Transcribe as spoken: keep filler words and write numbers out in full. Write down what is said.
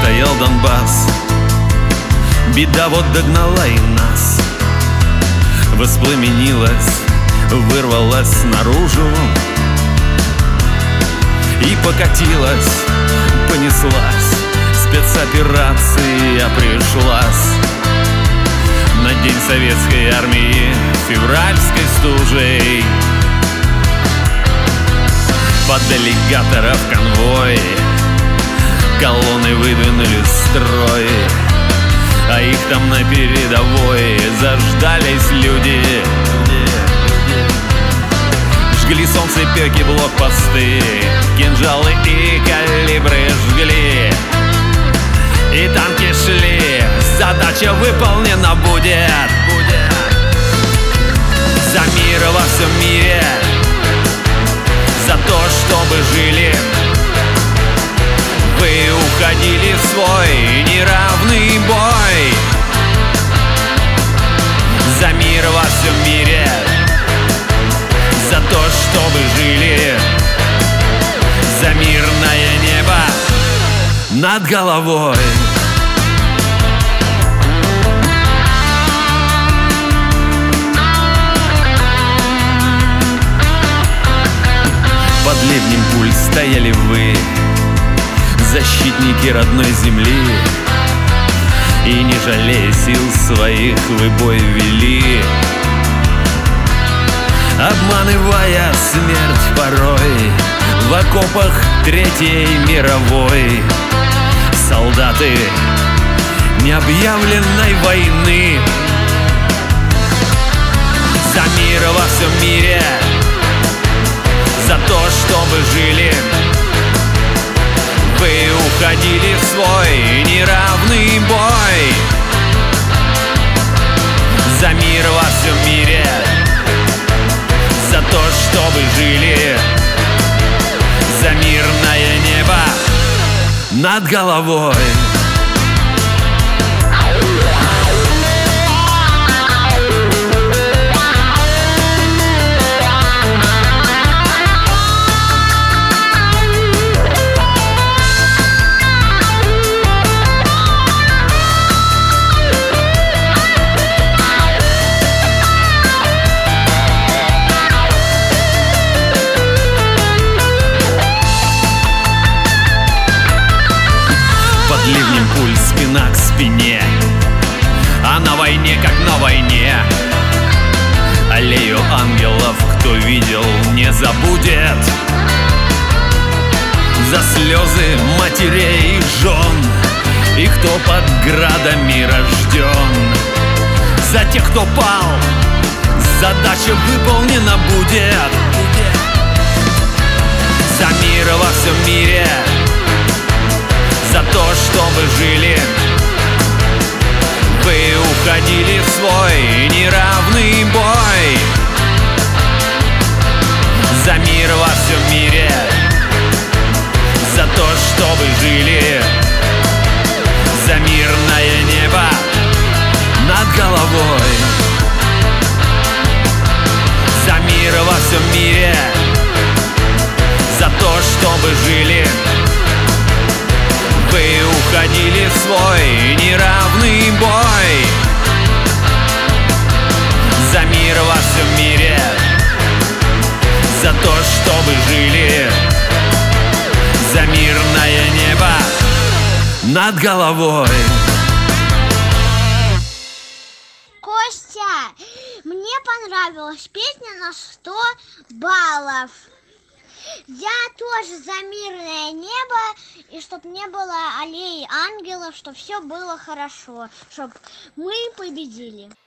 стоял Донбасс. Беда вот догнала и нас, воспламенилась, вырвалась наружу и покатилась, понеслась. Спецоперация пришлась на день советской армии февральской стужей. Под аллигаторов конвой колонны выдвинули строй, а их там на передовой заждались люди. Жгли солнцепёки, блокпосты, кинжалы и калибры жгли, и танки шли. Задача выполнена будет, за мир во всем мире, за то, чтобы жили. Вы уходили в свой неравный бой, за мир во всем мире, за то, чтобы жили, за мирное небо над головой. Под ливнем пуль стояли вы, защитники родной земли, и, не жалея сил своих, вы бой вели, обманывая смерть порой в окопах Третьей мировой. Солдаты необъявленной войны, за мир во всем мире, за то, чтобы жили. Вы уходили в свой неравный бой, за мир во всем мире, за то, чтобы жили, за мирное небо над головой. Ливнем пуль спина к спине, а на войне как на войне. Аллею ангелов, кто видел, не забудет. За слезы матерей и жен, и кто под градами рожден. За тех, кто пал, задача выполнена будет. За мир во всем мире, за то, чтобы жили. Вы уходили в свой неравный бой, за мир во всем мире, за то, чтобы жили, за мирное небо над головой. За мир во всем мире, за то, чтобы жили. Вы уходили в свой неравный бой, за мир во всем мире, за то, чтобы жили, за мирное небо над головой. Костя, мне понравилась песня на сто баллов. Я тоже за мирное небо, и чтоб не было аллеи ангелов, чтоб все было хорошо, чтоб мы победили.